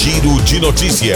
Giro de Notícia.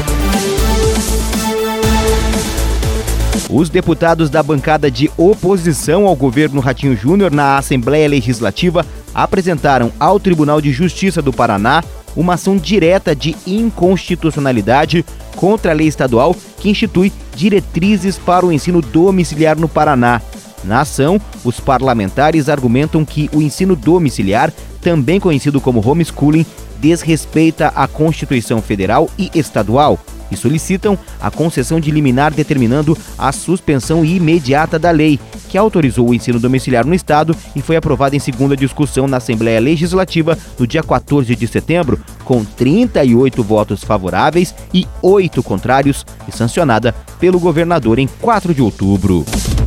Os deputados da bancada de oposição ao governo Ratinho Júnior na Assembleia Legislativa apresentaram ao Tribunal de Justiça do Paraná uma ação direta de inconstitucionalidade contra a lei estadual que institui diretrizes para o ensino domiciliar no Paraná. Na ação, os parlamentares argumentam que o ensino domiciliar, também conhecido como homeschooling, desrespeita a Constituição Federal e Estadual e solicitam a concessão de liminar determinando a suspensão imediata da lei, que autorizou o ensino domiciliar no Estado e foi aprovada em segunda discussão na Assembleia Legislativa no dia 14 de setembro, com 38 votos favoráveis e 8 contrários, e sancionada pelo governador em 4 de outubro.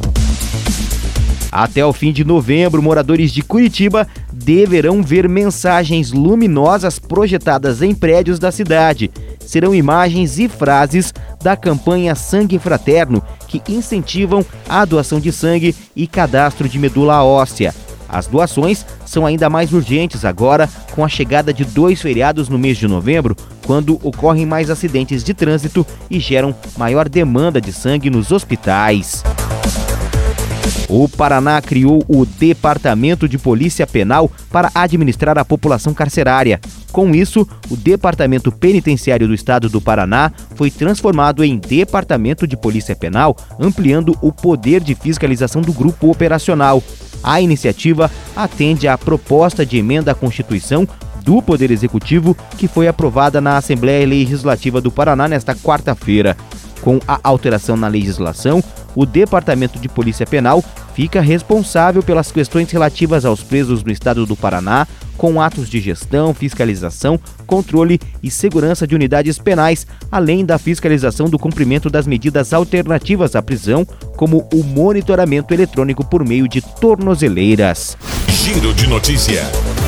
Até o fim de novembro, moradores de Curitiba deverão ver mensagens luminosas projetadas em prédios da cidade. Serão imagens e frases da campanha Sangue Fraterno, que incentivam a doação de sangue e cadastro de medula óssea. As doações são ainda mais urgentes agora, com a chegada de 2 feriados no mês de novembro, quando ocorrem mais acidentes de trânsito e geram maior demanda de sangue nos hospitais. O Paraná criou o Departamento de Polícia Penal para administrar a população carcerária. Com isso, o Departamento Penitenciário do Estado do Paraná foi transformado em Departamento de Polícia Penal, ampliando o poder de fiscalização do grupo operacional. A iniciativa atende à proposta de emenda à Constituição do Poder Executivo, que foi aprovada na Assembleia Legislativa do Paraná nesta quarta-feira. Com a alteração na legislação, o Departamento de Polícia Penal fica responsável pelas questões relativas aos presos no estado do Paraná, com atos de gestão, fiscalização, controle e segurança de unidades penais, além da fiscalização do cumprimento das medidas alternativas à prisão, como o monitoramento eletrônico por meio de tornozeleiras. Giro de Notícia.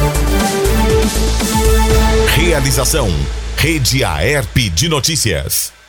Realização: Rede Aerp de Notícias.